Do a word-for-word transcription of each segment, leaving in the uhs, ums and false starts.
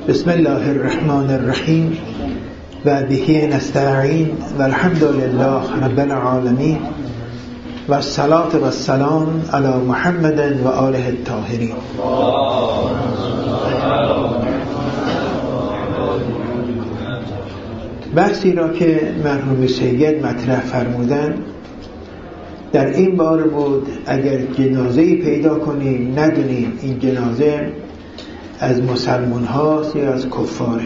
بسم الله الرحمن الرحیم و به نستعین و الحمد لله رب العالمین و الصلاة و السلام علی محمد و آله الطاهرین. بحثی را که مرحوم سید مطرح فرمودن در این بار بود اگر جنازه‌ای پیدا کنیم ندونیم این جنازه از مسلمان هاست یا از کفاره.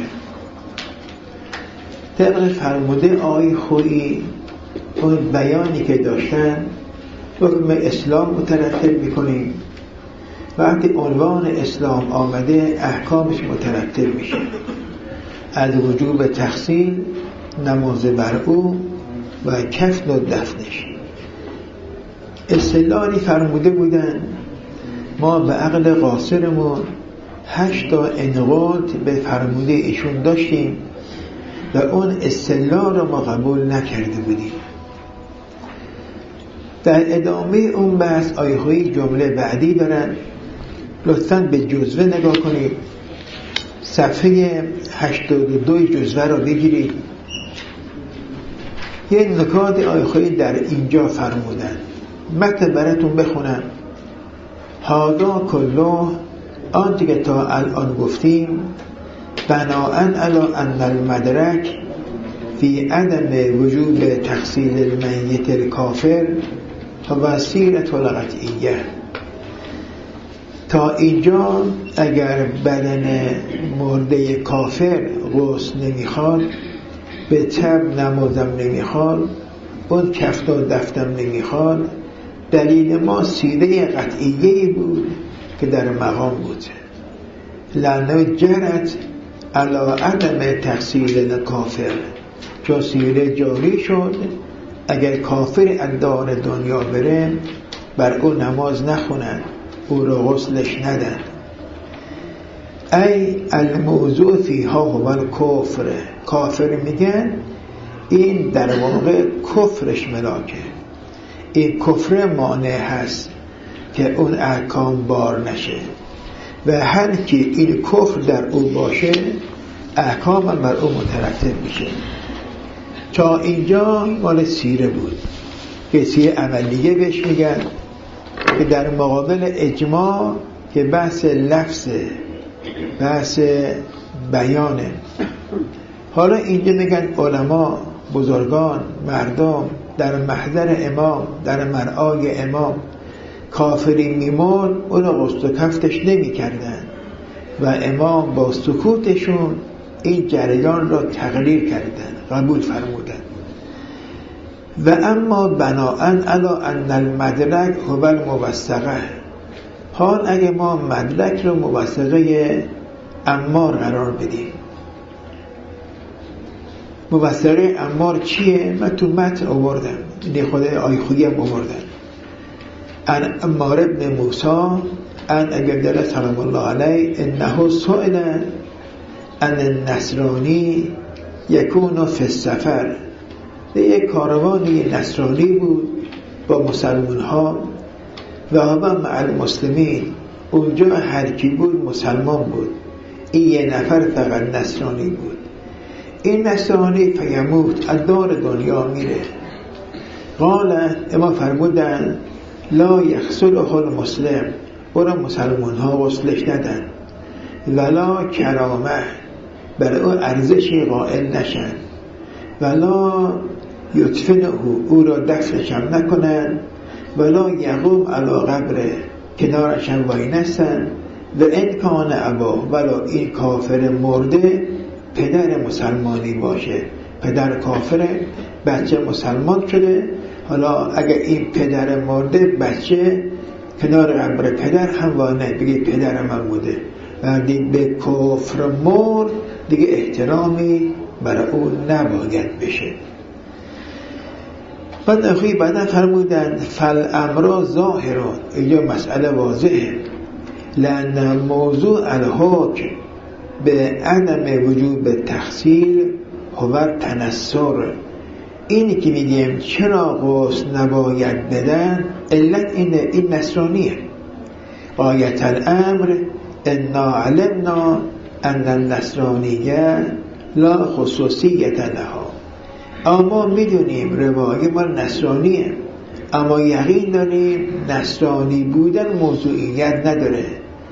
طبق فرموده آقای خویی اون بیانی که داشتن حکم اسلام مترتب میکنیم، وقتی عنوان اسلام آمده احکامش مترتب میشه، از وجوب تغسیل، نماز بر او و کفن و دفنش. استدلالی فرموده بودن ما به عقل قاصرمون هشت تا انقاط به فرموده ایشون داشتیم و اون استدلال رو ما قبول نکرده بودیم. در ادامه اون بحث آیه‌های جمله بعدی دارن، لطفاً به جزوه نگاه کنید، صفحه هشتاد و دو جزوه رو بگیرید. یه نکات آیه‌های در اینجا فرمودن، متن براتون بخونم. هادا کلو آنچه که تا الان گفتیم بناءً علی ان المدرک فی عدم وجوب تغسیل المیت الکافر و سیرة القطعیه. تا اینجا اگر بدن مرده کافر غسل نمیخواد، به تب نمازم نمیخواد، اون کفن و دفنم نمیخواد، دلیل ما سیره قطعیه‌ای بود که در مقام بود. لانه جرت علی عدم تغسیل الکافر، چون سیره جاری شد اگر کافر اندار دنیا بره بر او نماز نخونن، او را غسلش ندن. ای الموضوع فیها هو الکفر، کافر میگن این در واقع کفرش ملاکه، این کفر مانع هست که اون احکام بار نشه و هر کی این کفر در او باشه احکام هم بر او مترتب میشه. تا اینجا مال سیره بود که سیره عملیه بهش میگن، که در مقابل اجماع که بحث لفظه، بحث بیانه. حالا اینجا میگن علما، بزرگان، مردم در محضر امام، در مرآی امام کافری میمون اون رو غسل و کفتش نمی کردن و امام با سکوتشون این جریان را تقریر کردن، قبول فرمودن. و اما بناءً علی ان المدرک هو الموثقه، حال اگه ما مدرک رو موثقه عمار قرار بدیم. موثقه عمار چیه؟ من تو متن آوردم، این خود آیخویی هم آوردن. ان عمار ابن موسی ان اگر سلام الله علیه انه سئل ان النصرانی یکون فی السفر. یک کاروانی نصرانی بود با مسلمان ها و هم مع المسلمین، اونجا هر کی بود مسلمان بود، این یه نفر فقط نصرانی بود. این نصرانی فیموت، از دار دنیا میره. قال اما فرمودن لا یغسله المسلم، او را مسلمان ها غسلش ندن، ولا کرامه، برای او ارزشی قائل نشن، ولا یدفنه، او را دفنش هم نکنن، ولا یقوم علی قبره، کنارش هم وای نستن، و این کان ابا، ولا این کافر مرده پدر مسلمانی باشه، پدر کافره، بچه مسلمان شده. حالا اگر این پدر مرده بچه کنار قبر پدر هم وای نه، بگه پدرم هم بوده، و به کفر مرد دیگه احترامی برای او نباید بشه. بعد اخوی بعدا فرمودن فالامر ظاهرون، اینجا مسئله واضحه، لأن موضوع الحکم به عدم وجوب تغسیل هو تنصر. اینی که میگیم چرا غسل نباید بدن، علت اینه، این نصرانیه. آیت الامر انا علمنا ان النصرانیه لا خصوصیت لها. اما میدونیم روایه ما نصرانیه، اما یقین داریم نصرانی بودن موضوعیت نداره،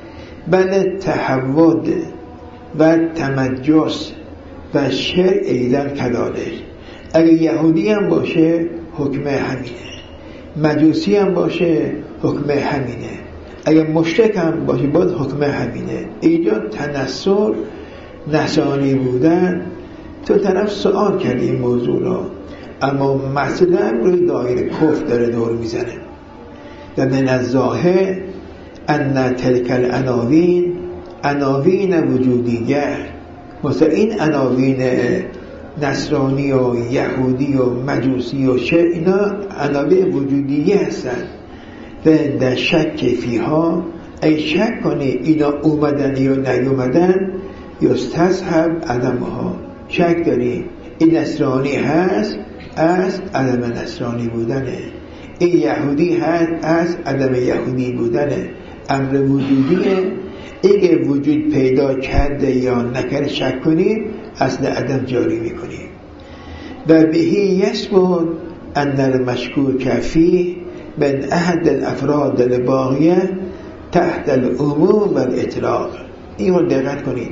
بل تحود و تمجس و شرع ایدن کداله. اگه یهودی هم باشه حکم همینه، مجوسی هم باشه حکم همینه، اگه مشرک هم باشه باید حکم همینه. اینجا تنصر، نصرانی بودن، تو طرف سوال کردی این موضوع را، اما مثلا روی دایره کفر داره دور میزنه. و من الظاهر ان تلک العناوین عناوین وجودیه، مثلا این عناوین نصرانی و یهودی و مجوسی و شرع، اینا عناوین وجودیه هستن و در شک فیها، ای شک کنی اینا اومدن یا نیومدن، یستذهب عدمها، شک داری این نصرانی هست از عدم نصرانی بودنه، این یهودی هست از عدم یهودی بودنه. امر وجودیه، اگه وجود پیدا کرده یا نکرده شک کنیم اصل عدم جاری میکنیم. و بهی یثبت ان المشکوک فیه من احد الافراد الباقیه تحت العموم و الاطلاق. این رو دقت کنید،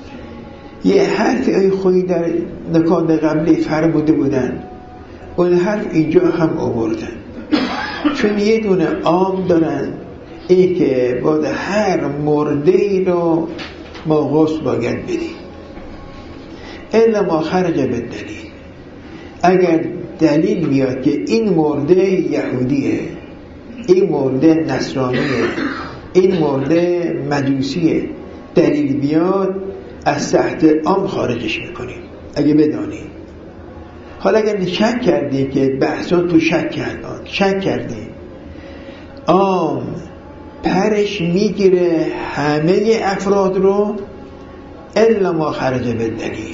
یه حرف ای خویی در نکات قبلی فرموده بودن، اون حرف اینجا هم آوردن، چون یه دونه عام دارن، این که باید هر مرده ای رو ما غسل باید بدیم الا ما خرج به دلیل. اگر دلیل میاد که این مرده یهودیه، این مرده نصرانیه، این مرده مجوسیه، دلیل بیاد از تحت عام خارجش میکنیم اگه بدانیم. حالا اگر شک کردی که بحثان تو شک کردن، شک کردی عام پرش میگیره همه افراد رو الا ما خرج به دلیل،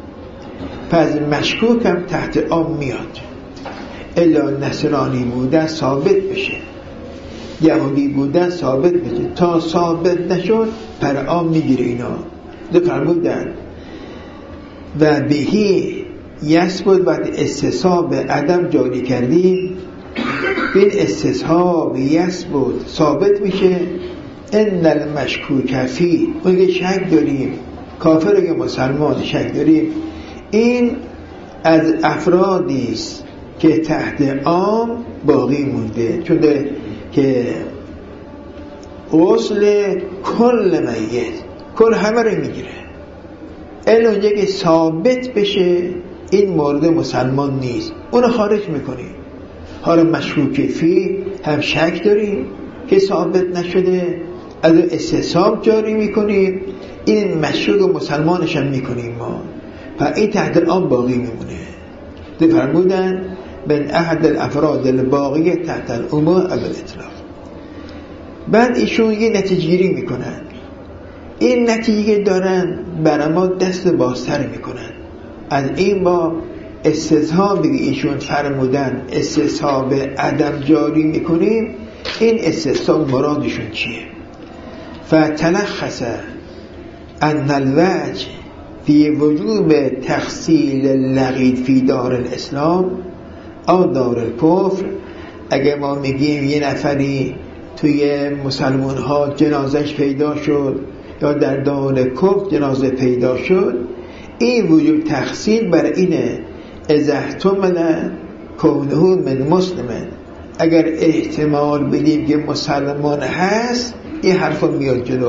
پس مشکوک هم تحت عام میاد الا نصرانی بودن ثابت بشه، یهودی بودن ثابت بشه. تا ثابت نشد پر عام میگیره اینا دو فرمودن. و بهی یثبت، وقتی استصحاب عدم جاری کردیم این استصحاب یثبت ثابت میشه ان المشکوک فی، اگه شک داریم کافر اگه مسلمان شک داریم، این از افرادی است که تحت عام باقی مونده، چون که غسل کل میت کل همه رو میگیره الا اونجا که ثابت بشه این مورد مسلمان نیست اونو خارج میکنیم. حالا مشکوک فی هم شک داریم که ثابت نشده، از استصحاب جاری میکنیم، این مشکوک مسلمانش هم میکنیم ما، و این تحت الان باقی میمونه. ده فرمودن من احد الافراد الباقیه تحت العموم اول اطلاق. بعد ایشون یه نتیجه گیری میکنن، این نتیجه دارن برای ما دست بازتر میکنن. از این با استصحابی که ایشون فرمودن استصحاب عدم جاری میکنیم، این استصحاب مرادشون چیه؟ فتلخص ان الوجه فی وجوب تخصیل لغید فی دار الاسلام او دار الکفر. اگه ما میگیم یه نفری توی مسلمان ها جنازش پیدا شد یا در دار کفر جنازه پیدا شد، این وجوب تخصیل برای اینه اذا احتمل کونه من مسلمن، اگر احتمال بدیم که مسلمان هست این حرفا میاد جلو.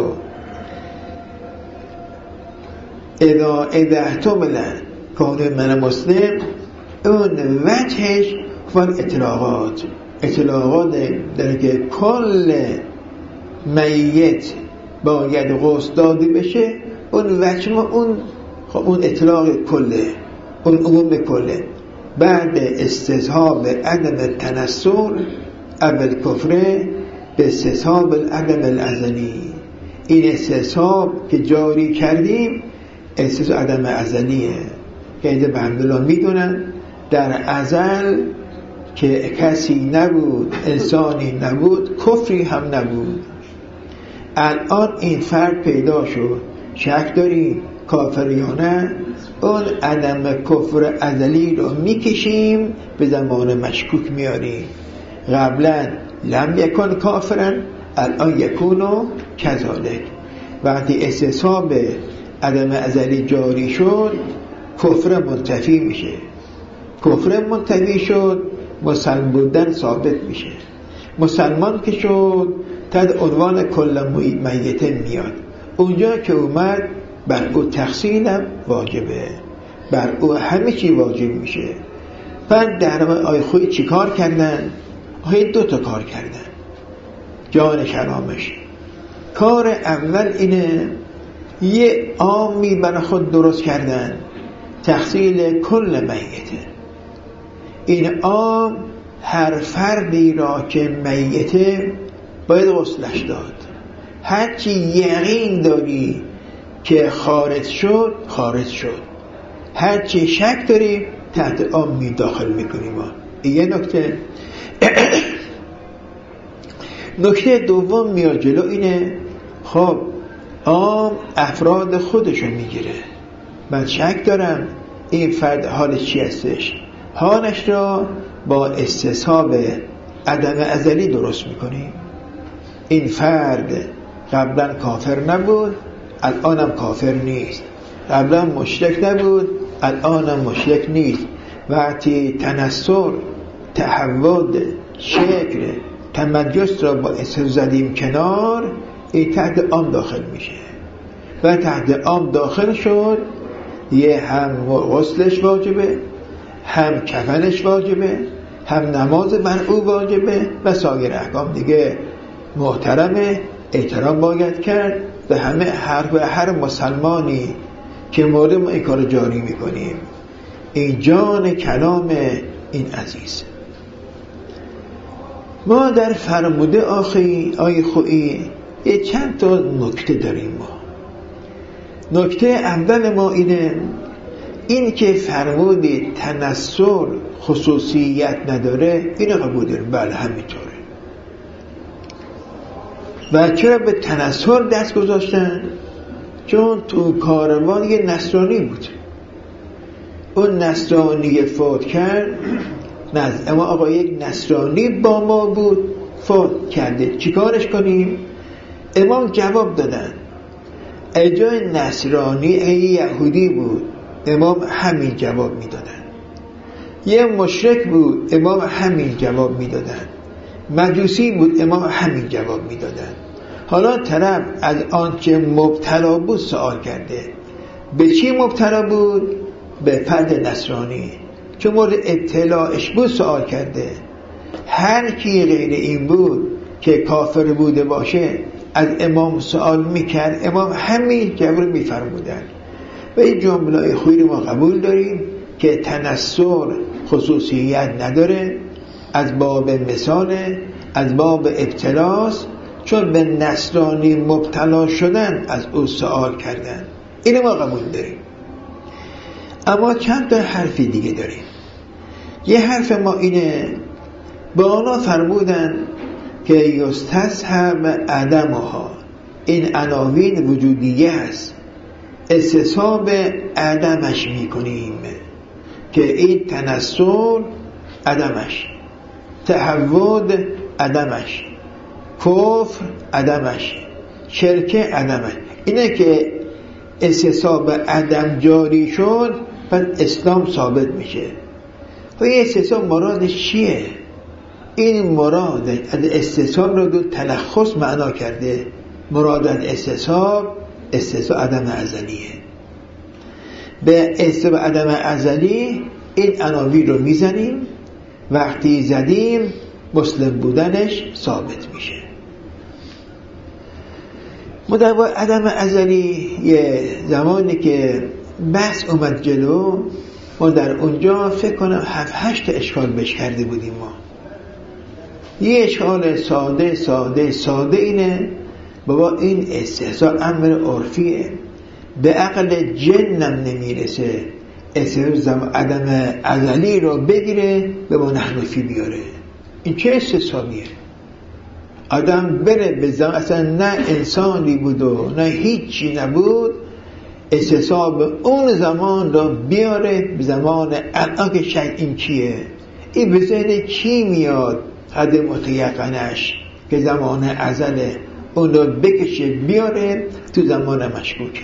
اذا اذا احتمل کونه من مسلم، اون وجهش فال اطلاقات اطلاقات در که کل میت باید غسل داده بشه، اون وجه ما اون خب اون اطلاق کله، اون عموم کله. بعد استصحاب عدم تنصر اول کفره به استصحاب عدم الازلی، این استصحاب که جاری کردیم استصحاب عدم ازلیه که اینجا به همدلان میدونن در ازل که کسی نبود، انسانی نبود، کفری هم نبود. الان این فرق پیدا شد شک داریم کافر یا نه، اون عدم کفر ازلی رو میکشیم به زمان مشکوک میاریم. قبلا لم یکن کافرن الان یکونو کذالک. وقتی استصحاب عدم ازلی جاری شد کفر منتفی میشه. کفر منتفی شد مسلمان بودن ثابت میشه. مسلمان که شد تحت عنوان کل میته میاد. اونجا که اومد بر او تقسیلم واجبه، بر او همه چی واجب میشه. بعد در آی خوی چی کار کردن؟ آی دو تا کار کردن جان کرامش. کار اول اینه یه عامی برای خود درست کردن تقسیل کل میته. این عام هر فردی را که میته باید غسلش داد. هرچی یقین داری که خارج شد خارج شد، هرچی شک داری تحت عام می داخل میکنیم. یه نکته نکته دوم میاد جلو اینه خب عام افراد خودشو میگیره. من شک دارم این فرد حالش چی هستش، حالش را با استصحاب عدم ازلی درست میکنیم. این فرد قبلا کافر نبود الانم کافر نیست، قبلا مشرک نبود الانم مشرک نیست. وقتی تنصر، تحود، شکر، تمجس را با اسم زدیم کنار، این تحت عام داخل میشه. و تحت عام داخل شد یه هم غسلش واجبه، هم کفنش واجبه، هم نماز بر او واجبه و سایر احکام دیگه محترمه، احترام باید کرد به همه هر و هر مسلمانی که مورد ما این کار جاری میکنیم. این جان کلام این عزیز. ما در فرموده آخی آی خویی یه چند تا نکته داریم. ما نکته اول ما اینه این که فرمودی تنصر خصوصیت نداره، اینو قبول داریم. بله همینطوره. و چرا به تنصر دست گذاشتن؟ چون تو کاروان یه نصرانی بود، اون نصرانی فوت کرد. نه اما آقا یک نصرانی با ما بود فوت کرده، چیکارش کنیم؟ امام جواب دادن اجای نصرانی ای یهودی بود امام همین جواب میدادن. یه مشرک بود امام همین جواب میدادن. مجوسی بود امام همین جواب میدادن. حالا طرف از آنچه مبتلا بود سوال کرده. به چی مبتلا بود؟ به فرد نصرانی. چون مورد ابتلاعش بود سوال کرده. هر کی غیر این بود که کافر بوده باشه از امام سوال میکرد، امام همین جواب رو میفرمودن. و این جمله خوبی رو ما قبول داریم که تنصر خصوصیت نداره، از باب مثال، از باب ابتلاس، چون به نصرانی مبتلا شدن از او سوال کردن. اینو ما قبول داریم. اما چند تا حرفی دیگه داریم. یه حرف ما اینه با آنها فرمودن که یستصحب عدمها، این عناوین وجودیه است، استصحاب عدمش میکنیم که این تنصر عدمش، تحود عدمش، کفر عدمش، شرک عدمش. اینه که استصحاب عدم جاری شد پس اسلام ثابت میشه. و این استصحاب مرادش چیه؟ این مراد از استصحاب رو دو تلخص معنا کرده. مراد از استصحاب استصحاب عدم ازلیه. به استصحاب عدم ازلی این عناوین رو میزنیم، وقتی زدیم مسلم بودنش ثابت میشه. مدعا عدم ازلی یه زمانی که بحث اومد جلو، ما در اونجا فکر کنم هفت هشت اشکال بش کرده بودیم. ما یه اشکال ساده ساده ساده اینه بابا این استحصال امر عرفیه، به عقل جنم نمیرسه استحصال عدم ازلی رو بگیره به ما نحنفی بیاره. این چه استحصالیه؟ آدم بره به زمان اصلا نه انسانی بود و نه هیچی نبود، استصحاب اون زمان رو بیاره به زمان الان که شک این چیه، این به ذهن چی میاد حد متیقنش که زمان ازله، اون رو بکشه بیاره تو زمان مشکوکه.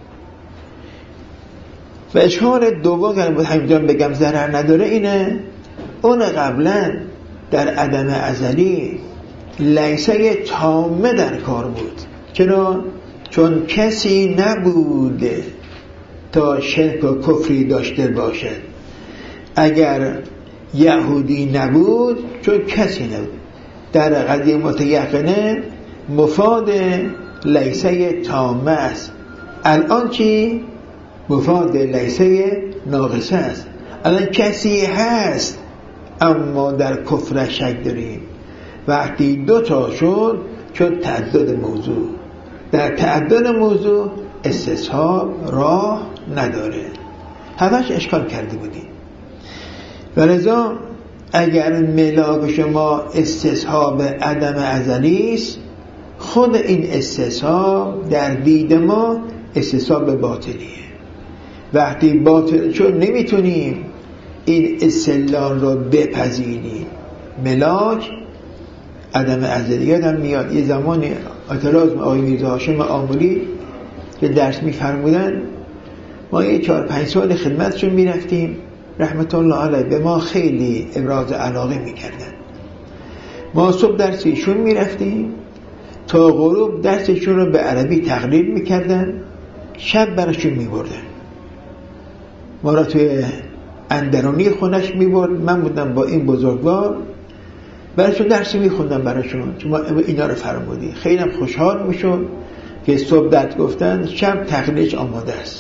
و اشکال دوم که بود همینجا بگم ضرر نداره اینه، اون قبلا در عدم ازلی لیسه تامه در کار بود. چرا؟ چون کسی نبود تا شرک و کفری داشته باشد. اگر یهودی نبود، چون کسی نبود، در قضیه متیقنه مفاد لیسه تامه است. الان چی؟ مفاد لیسه ناقصه است. الان کسی هست اما در کفر شک داریم. وقتی دو تا شد شد تعدد موضوع. در تعدد موضوع استصحاب راه نداره. همش اشکال کرده بودیم. ولذا اگر ملاک شما استصحاب عدم ازلی است، خود این استصحاب در دید ما استصحاب باطلیه. وقتی باطل شد نمیتونیم این استدلال رو بپذیریم. ملاک عدم ازلیت هم میاد. یه زمانی اعتراض آقای میرزا هاشم آملی که درس میفرمودن، ما یه چهار پنج سال خدمتشون میرفتیم رحمت الله علیه، به ما خیلی ابراز علاقه میکردن. ما صبح درس ایشون میرفتیم تا غروب درسشون رو به عربی تقریر میکردن، شب براشون میبردن. ما را توی اندرونی خونش میبرد، من بودم با این بزرگوار براشون درسی میخوندم براشون، چون ما اینا رو فرمودی. خیلی هم خوشحال میشد که صبح درس گفتن، شب تقریرش آماده است.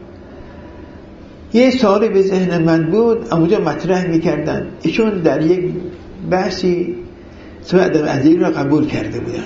یه سوالی به ذهن من بود، اونجا مطرح میکردن. ایشون در یک بحثی سوء عدم ازلی رو قبول کرده بودن.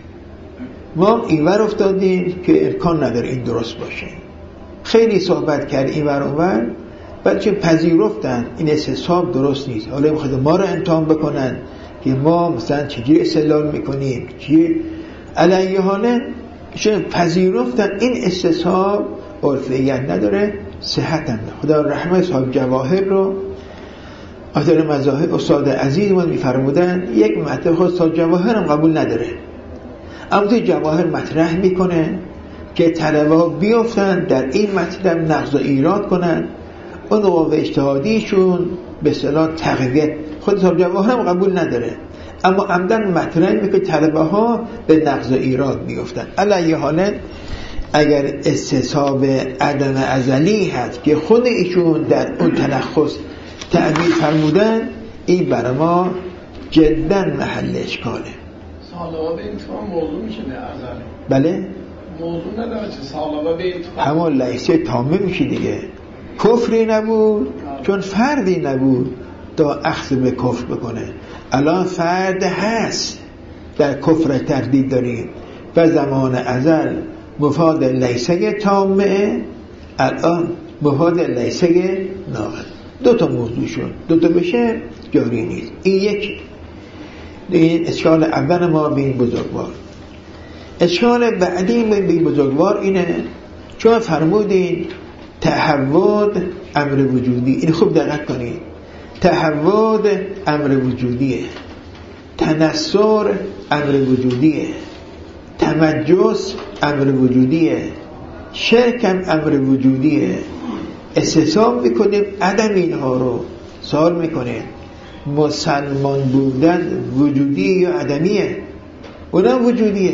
ما اینور افتادیم که امکان نداره این درست باشه. خیلی صحبت کرد اینور اونور، بلکه پذیرفتن این استصحاب درست نیست. حالا میخواد ما رو امتحان بکنن که ما مثلا چجوری استدلال میکنیم چی. علیه حاله چون پذیرفتن این استصحاب عرفیت نداره، صحت هم. خدا رحمت صاحب جواهر رو اثر مذاهب استاد عزیز ما میفرمودن، یک مطلب خود استاد جواهر هم قبول نداره، اما توی جواهر مطرح میکنه که طلبه بیافتن در این مطلب نقض و ایراد کنن، اون قوه اجتهادیشون به اصطلاح تقویت. خود استاد جواهر هم قبول نداره، اما عمدن مطرح میکنه طلبه ها به نقض و ایراد بیافتن. علیه حالت اگر استصحاب عدم ازلی هست که خود ایشون در اون تلخص تعبیر فرمودن، این برای ما جدا محل اشکاله. سالبه به انتفاع موضوع میشه نه ازلی؟ بله؟ موضوع نداره چه سالبه به انتفاع همون لیسه تامه میشه دیگه. کفری نبود آه. چون فردی نبود تا اخذ به کفر بکنه. الان فرد هست، در کفر تردید داریم و زمان ازل مفاد لیسه تامه، الان مفاد لیسه ناقص. دو تا موضوع شد، دو تا بشه جاری نیست. این یک این اشکال اول ما به این بزرگوار. اشکال بعدی به این بزرگوار اینه چون فرمودین تحول امر وجودی. این خوب دقت کنید، تحول امر وجودیه، تنصر امر وجودیه، تمجس امر وجودیه، شرک هم امر وجودیه. استصحاب میکنیم عدم اینها رو سوال میکنیم مسلمان بودن وجودی یا عدمیه؟ اونم وجودیه.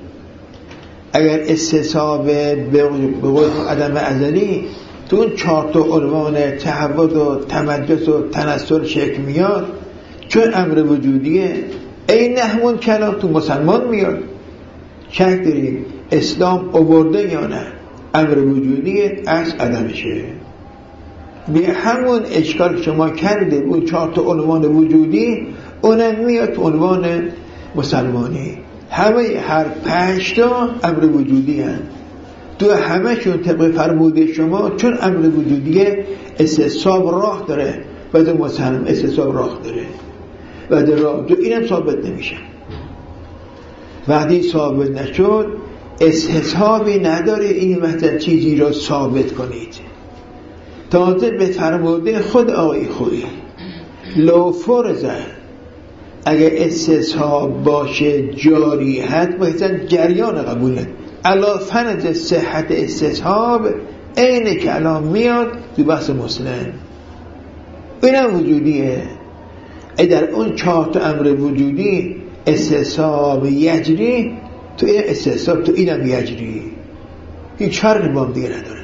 اگر استصحاب به قول عدم ازلی تو اون چهار تا عنوان تحول و تمجس و تنصر شرک میاد، چون امر وجودیه این همون کلام تو مسلمان میاد. شک داریم اسلام آورده یا نه؟ امر وجودیه از عدمشه. به همون اشکال شما کرده اون چهار تا عنوان وجودی، اونم میاد تو عنوان مسلمانی. همه هر پنج تا امر وجودی هست، تو همه شون طبق فرموده شما چون امر وجودیه استصحاب راه داره و در مسلم استصحاب راه داره و در راه دو اینم ثابت نمیشه. وقتی ثابت نشد استصحابی نداره این مثلا چیزی را ثابت کنید. تازه به فرموده خود آقای خویی لو فرض اگر استصحاب باشه جاری حد مثلا جریان قبوله علا فرض صحت استصحاب اینه که الان میاد تو بحث مسلم اینم وجودیه. در اون چهار تا امر وجودی استصحاب یجری تو این استصحاب تو اینم یجری، هیچ فرقی با هم دیگه نداره.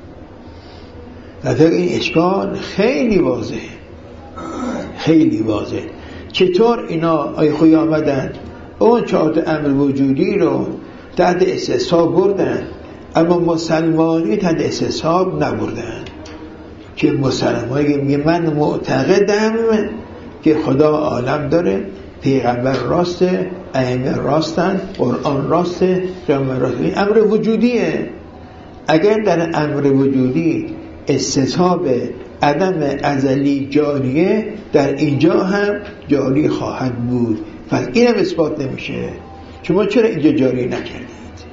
و این اشکال خیلی واضحه، خیلی واضح. چطور اینا آی خوی آمدن اون چهار تا امر وجودی رو تحت استصحاب بردن اما مسلمانی تحت استصحاب نبردن؟ که مسلمانی میگه من معتقدم که خدا عالم داره، پیغمبر راسته، ائمه راستن، قرآن راسته، پیغمبر راسته. این امر وجودیه. اگر در امر وجودی استصحاب عدم ازلی جاریه در اینجا هم جاری خواهد بود. پس اینم اثبات نمیشه. شما چرا اینجا جاری نکردید؟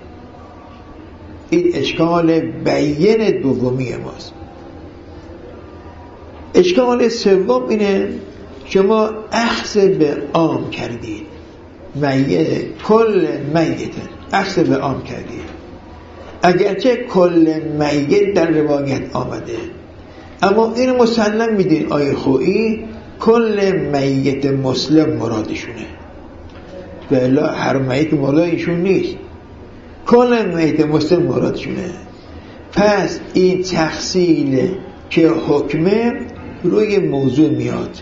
این اشکال بیان دومی ماست. اشکال سوم اینه شما اخذ به عام کردید، میت کل میت اخذ به عام کردید. اگرچه کل میت در روایت آمده اما این مسلم میدین آیه خویی کل میت مسلم مرادشونه، بلا هر میت مرادشون نیست، کل میت مسلم مرادشونه. پس این تفصیل که حکمه روی موضوع میاد.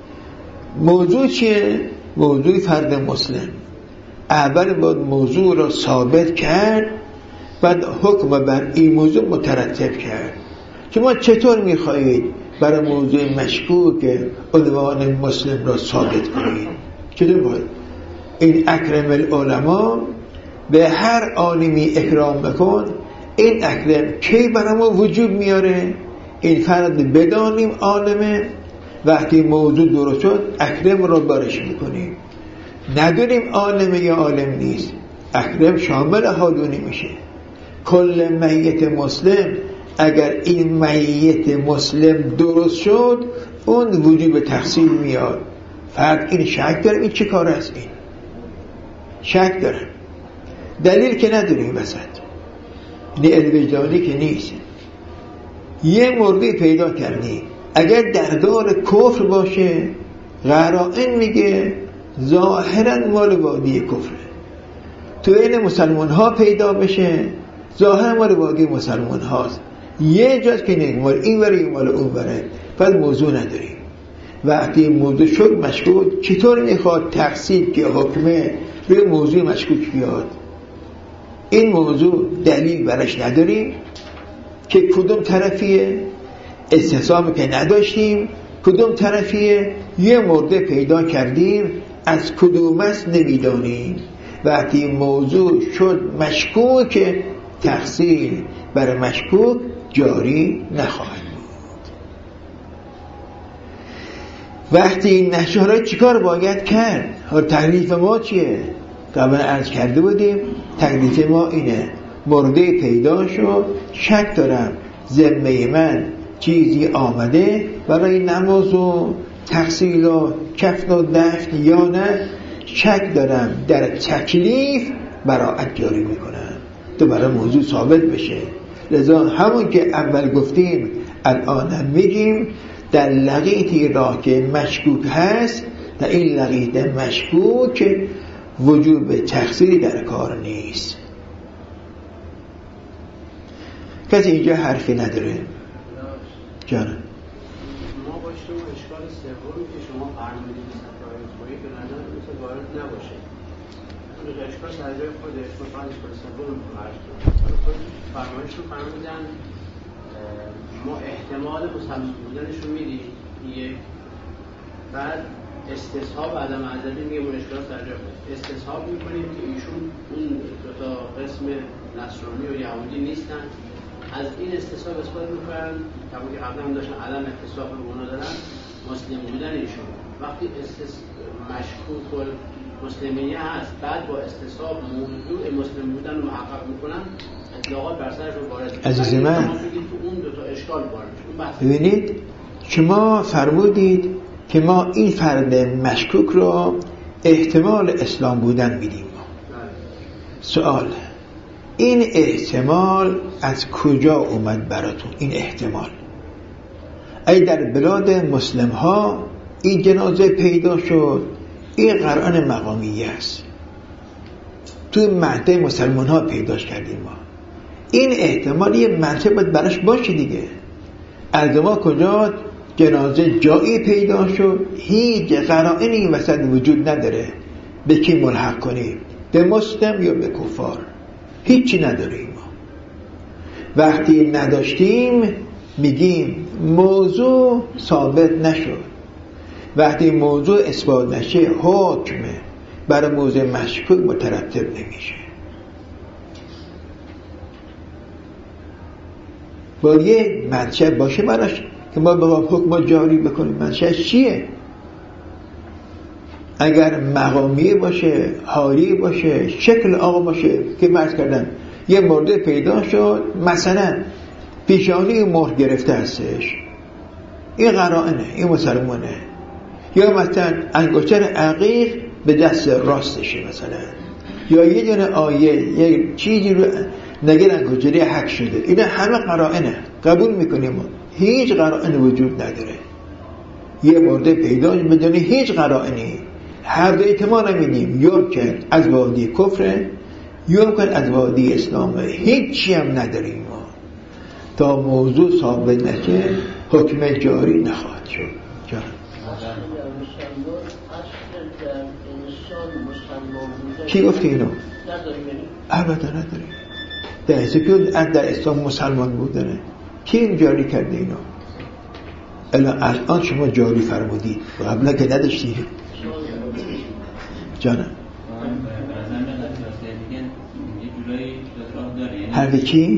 موضوع چیه؟ موضوع فرد مسلم. اول باید موضوع را ثابت کرد، بعد حکم بر این موضوع مترتب کرد. شما چطور میخواهید برای موضوع مشکوک عنوان مسلم را ثابت کنید؟ چطور باید؟ این اکرم العلماء به هر عالمی اکرام بکن، این اکرم کی برای ما وجود میاره؟ این فرد بدانیم عالمه، وقتی موضوع درست شد اکرم را برش میکنیم. ندونیم عالمه یا عالم نیست، اکرم شامل حالونی میشه. کل میت مسلم، اگر این میت مسلم درست شد اون وجوب تحصیل میاد. فرد این شک داره این چه کار است؟ این شک داره، دلیل که نداریم وسط، نه الوجدانی که نیست. یه مرده پیدا کردی اگر در دار کفر باشه قرائن میگه ظاهرا مال وادی کفره، تو این مسلمان ها پیدا بشه ظاهرا مال وادی مسلمان هاست. یه جاست که نگه مال این بره مال اون بره، پس موضوع نداریم. وقتی موضوع شد مشکوک، چطور میخواد تفصیل که حکمه روی موضوع مشکوک بیاد؟ این موضوع دلیل برش نداریم که کدوم طرفیه، استحسام که نداشتیم کدوم طرفیه، یه مرده پیدا کردیم از کدوم است نمیدانیم. وقتی موضوع شد مشکوک، تحصیل بر مشکوک جاری نخواهد بود. وقتی نشاره چیکار باید کرد؟ تکلیف ما چیه؟ قبلا عرض کرده بودیم تکلیف ما اینه، مرده پیدا شد، شک دارم ذمه من چیزی آمده برای نماز و تغسیل و کفن و دفن یا نه، شک دارم در تکلیف براءت جاری میکنم تو برای موضوع ثابت بشه. لذا همون که اول گفتیم الان هم میگیم در لقیطی را که مشکوک هست، در این لقیط مشکوک وجوب تغسیل در کار نیست. کسی اینجا حرفی نداره؟ جانم ما باشیم اشکال سومی که شما فرمودید ستاره خویی که نظر مثل وارد نباشه، اون اشکال در جای خودش مثلا اشکال سوم فرمایش رو فرمودن ما احتمال مسلمان بودنش رو میدیم یک، بعد استصحاب عدم ازلی میگه اون اشکال در جای خودش استصحاب میکنیم که ایشون اون دو تا قسم نصرانی و یهودی نیستن، از این استصحاب اثبات میکنن طبعا که قبلا هم داشتن عدم اتصاف رو اونا دارن مسلم بودن ایشون. وقتی استص... مشکوک و مسلمیه هست، بعد با استصحاب موضوع مسلم بودن رو محقق میکنن، اطلاقات بر سرش رو وارد میکنن. عزیز من، تو اون دو تا اشکال وارد میشه. ببینید شما فرمودید که ما این فرد مشکوک رو احتمال اسلام بودن میدیم. سوال، این احتمال از کجا اومد براتون؟ این احتمال ای در بلاد مسلم ها این جنازه پیدا شد، این قرآن مقامیه است، تو مهده مسلمان ها پیداش کردیم ما. این احتمال یه منطق باید براش باشه دیگه. از ما کجا جنازه جایی پیدا شد، هیچ قرائنی این وسط وجود نداره به کی ملحق کنیم، به مسلم یا به کفار، هیچی نداریم ما. وقتی نداشتیم میگیم موضوع ثابت نشد. وقتی موضوع اثبات نشه حکم برای موضوع مشکوک مترتب نمیشه. باید یه منشأ باشه براش که ما بخوایم حکم جاری بکنیم. منشأش چیه؟ اگر مقامی باشه، حالی باشه، شکل آقا باشه که مرز کردن یه مرده پیدا شد، مثلا پیشانی مهر گرفته هستش، این قرائنه، این مسلمانه، یا مثلا انگشتر عقیق به دست راستشه مثلا، یا یه دونه آیه یه چیزی رو نگه انگشتری حک شده، این همه قرائنه، قبول میکنیم. هیچ قرائن وجود نداره یه مرده پیدا بدون هیچ قرائنی. هر دو احتمال میدیم، یا که از وادی کفره یا که از وادی اسلامه. هیچی هم نداریم ما. تا موضوع ثابت نشه حکم جاری نخواهد شد. جان کی گفته اینو؟ ابدا نداریم. در اسلام در اسلام مسلمان بودنه کی این جاری کرده اینو؟ الان الان شما جاری فرمودید، قبلا که نداشتید. جانم حرف چی؟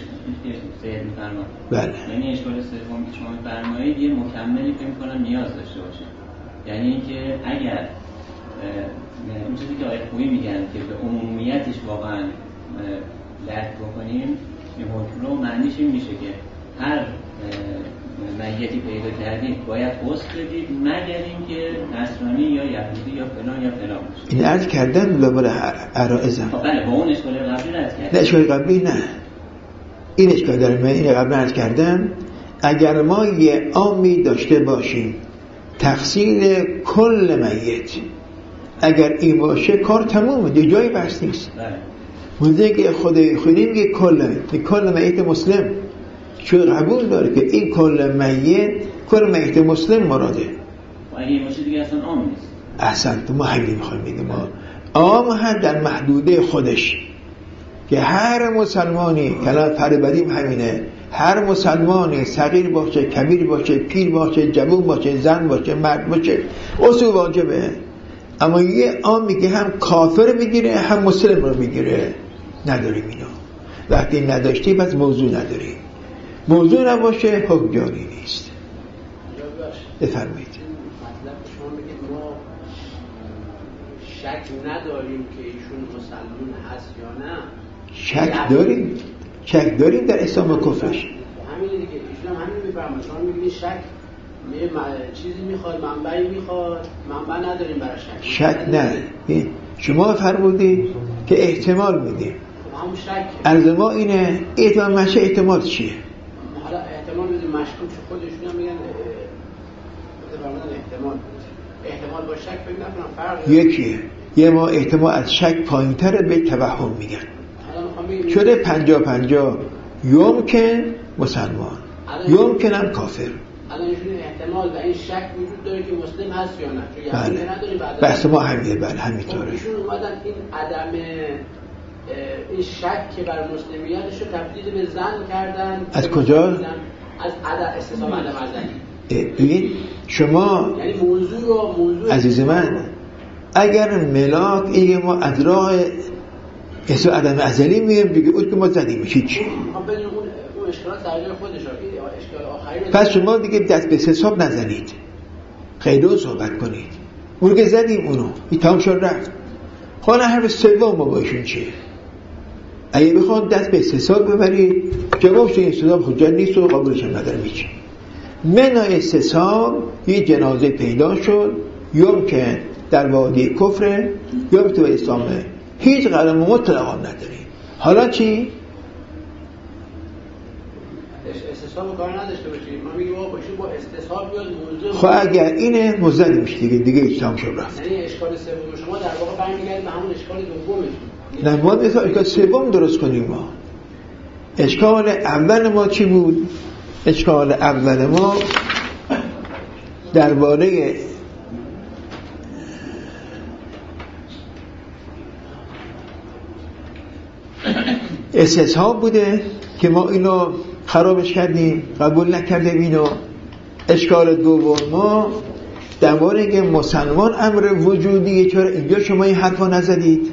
بله. یعنی اشکال سوم که شما فرمایید یه مکملی که میکنم نیاز داشته باشه. یعنی اینکه اگر اون چیزی که آیه خویی میگن که به عمومیتش واقعا درک بکنیم، این حکم رو معنیش این میشه که هر میتی پیدا کردید باید غسل بدید مگر اینکه نصرانی یا یهودی یا فلان یا فلان باشه. این عرض کردن دوباره عرائزم. بله با اون اشکال قبلی رد کردن. نه اشکال قبلی نه. این اشکال دارم، من این قبلا عرض کردم. اگر ما یه عامی داشته باشیم تفصیل کل میت، اگر این باشه کار تمومه، دیگه جایی بحث نیست. بله. موضوعی که خود خودی میگه کل کل میت مسلم، چون قبول داره که این کل میت کل میت مسلم مراده. و اگه این باشه دیگه اصلا عام نیست. احسنت، ما همین میخوایم بگیم. ما عام هم در محدوده خودش که هر مسلمانی، کلام فربدیم همینه، هر مسلمانی صغیر باشه، کبیر باشه، پیر باشه، جوان باشه، زن باشه، مرد باشه، اصول واجبه. اما یه عامی که هم کافر بگیره هم مسلم رو بگیره نداریم اینو. وقتی نداشتیم پس موضوع نداریم. موضوع نباشه حکم جاری نیست. بفرمایید. مطلب شما بگید ما شک نداریم که ایشون مسلمان هست یا نه. شک داریم، شک داریم در اسلام و کفرش. همین دیگه، ایشون هم همین میفرمایند. شما میگید شک یه چیزی میخواد، منبعی میخواد، منبع نداریم برای شک. شک نه. شما فرمودید که احتمال میدیم. همون شک. عرض ما اینه احتمال منشه احتمال چیه؟ حالا احتمال میدیم مشکوک خودشون هم میگن احتمال احتمال با شک فکر نکنم فرق یکیه. یه ما احتمال از شک پایین‌تره به توهم میگن. شده پنجا پنجا یمکن مسلمان یمکن هم کافر. الان ایشون احتمال و این شک وجود داره که مسلم هست یا نه. بله. بحث ما همینه. بله همینطوره. ایشون اومدن این عدم این شک که بر مسلمیتش رو تبدیل به زن کردن. از کجا؟ از عدم استثناء عدم ازلی. ببین شما یعنی موضوع رو موضوع عزیز من، اگر ملاک ایگه ما از راه احساس عدم ازلی میریم دیگه اون که ما زدیم هیچ. خب بدون اون اون اشکالات در جای خودش اشکال آخری. پس شما دیگه دست به حساب نزنید، خیلی صحبت کنید. اون که زدیم اونو این تمام شد رفت. حالا حرف سوم ما باشون چیه؟ اگه بخوان دست به استصحاب ببرید جوابش این استصحاب حجت نیست و قابلش هم نداره میشه. من استصحاب یه جنازه پیدا شد یا که در وادی کفره یا تو اسلامه، هیچ قلم مطلقا نداریم. حالا چی؟ استصحاب کار نداشته باشید. ما میگیم آقا با استصحاب بیاد موضوع. خب اگر اینه مزد میشه دیگه دیگه اسلام شد رفت. یعنی اشکال سوم شما در واقع برمیگرده به همون اشکال دومتون. نه ما مثلا اشکال سوم درست کنیم. ما اشکال اول ما چی بود؟ اشکال اول ما درباره استصحاب بوده که ما اینو خرابش کردیم، قبول نکردیم اینو. اشکال دوم ما درباره که مسلمان امر وجودیه، چرا اینجا شما این حرفا نزدید؟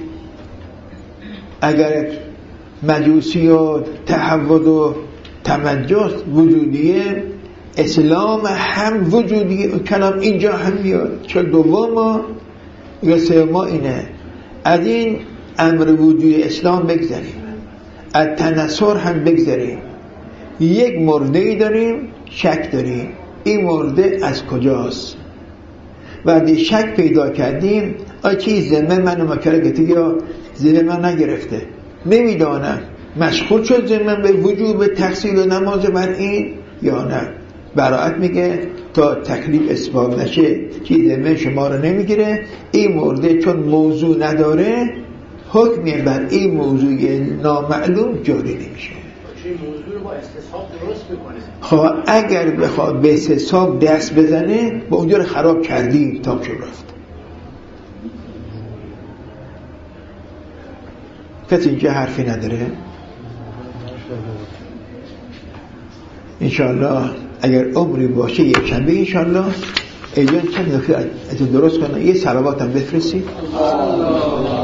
اگر مجوسی و تحول و تمجس وجودیه، اسلام هم وجودیه، کلام اینجا هم میاد. چرا دوم ما یا سوم ما اینه از این امر وجودی اسلام بگذاریم، از تنصر هم بگذاریم. یک مرده داریم، شک داریم این مرده از کجاست. وقتی شک پیدا کردیم آیا چی ذمه منو مکره گفته یا ذمه من نگرفته، نمیدانم مشغول شد ذمه به وجوب تقصیر و نماز بر این یا نه. براعت میگه تا تکلیف اثبات نشه چی ذمه شما رو نمیگیره. این مرده چون موضوع نداره حکمی بر این موضوع نامعلوم جاری نمیشه. این موضوع رو با استصحاب درست میکنه. خب اگر بخواد به استصحاب دست بزنه با اونجا رو خراب کردیم تام شد رفت. کسی اینجا حرفی نداره؟ انشاءالله اگر عمری باشه یک شنبه انشاءالله ایجان چند نکته از درست کنه. یه صلوات هم بفرستید.